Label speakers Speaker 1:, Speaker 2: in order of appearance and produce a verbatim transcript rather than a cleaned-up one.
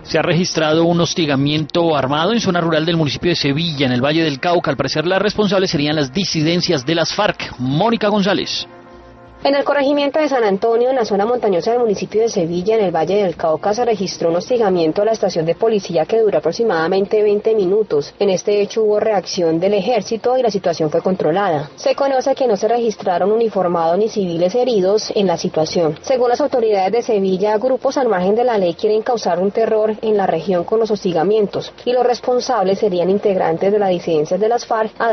Speaker 1: Se ha registrado un hostigamiento armado en zona rural del municipio de Sevilla, en el Valle del Cauca. Al parecer, las responsables serían las disidencias de las FARC. Mónica González.
Speaker 2: En el corregimiento de San Antonio, en la zona montañosa del municipio de Sevilla, en el Valle del Cauca, se registró un hostigamiento a la estación de policía que duró aproximadamente veinte minutos. En este hecho hubo reacción del ejército y la situación fue controlada. Se conoce que no se registraron uniformados ni civiles heridos en la situación. Según las autoridades de Sevilla, grupos al margen de la ley quieren causar un terror en la región con los hostigamientos y los responsables serían integrantes de las disidencias de las FARC.